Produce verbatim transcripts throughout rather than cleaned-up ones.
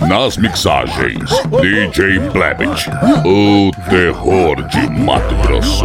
Nas mixagens, D J Blebit, o terror de Mato Grosso.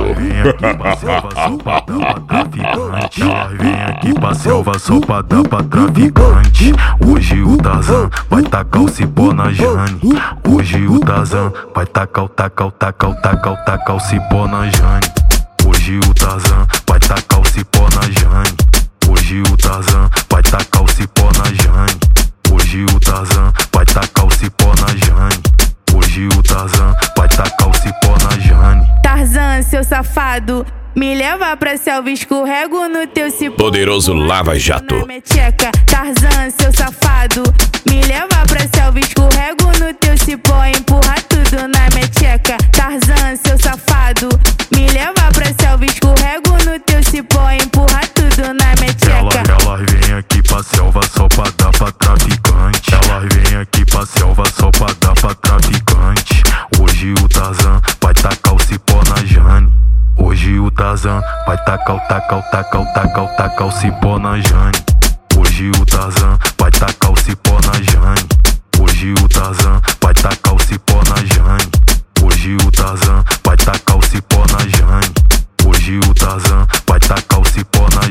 Ela vem aqui pra selva só pra dar pra traficante. Hoje o Tarzan vai tacar o cipó na Jane. Hoje o Tarzan vai tacar o tacar o tacar o tacar o tacar o cipó na Jane. Hoje o Tarzan vai tacar o cipó na Jane. Hoje o Tarzan vai tacar o cipó na Jane. Hoje o Tarzan vai tacar o cipó na Jane. Hoje o Tarzan vai tacar o cipó na Jane. Tarzan, seu safado, me leva pra selva, escorrego no teu cipó. Poderoso Lava Jato. Tarzan, seu safado, me leva pra selva, escorrego no teu cipó, empurra tudo na mecheca. Tarzan, seu safado, me leva pra selva, escorrego no teu cipó, empurra tudo na mecheca. Ela, ela vem aqui pra selva só pra dar pra traficante. Ela vem aqui pra selva só pra dar pra traficante. Hoje o Tarzan vai tacar o cipó na Jane. Hoje o Tarzan vai tacar o tacar o tacar o tacar o tacar o cipó na Jane. Hoje o Tarzan vai tacar o cipó na Jane. Hoje o Tarzan vai tacar o cipó na Jane. Hoje o Tarzan vai tacar o cipó na Jane. Hoje o Tarzan vai tacar o cipó na